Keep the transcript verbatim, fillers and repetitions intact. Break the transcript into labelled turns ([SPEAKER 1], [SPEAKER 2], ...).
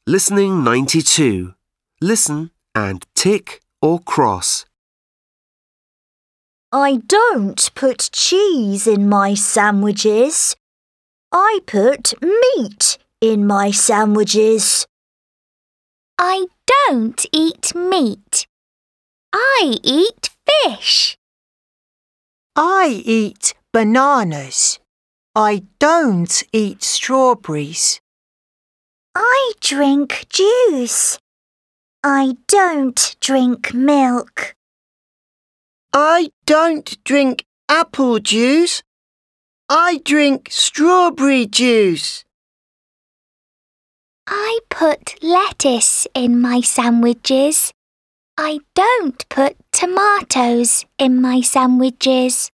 [SPEAKER 1] Listening ninety-two. Listen and tick or cross.
[SPEAKER 2] I don't put cheese in my sandwiches. I put meat in my sandwiches.
[SPEAKER 3] I don't eat meat. I eat fish.
[SPEAKER 4] I eat bananas. I don't eat strawberries.
[SPEAKER 2] I drink juice. I don't drink milk.
[SPEAKER 5] I don't drink apple juice. I drink strawberry juice.
[SPEAKER 3] I put lettuce in my sandwiches. I don't put tomatoes in my sandwiches.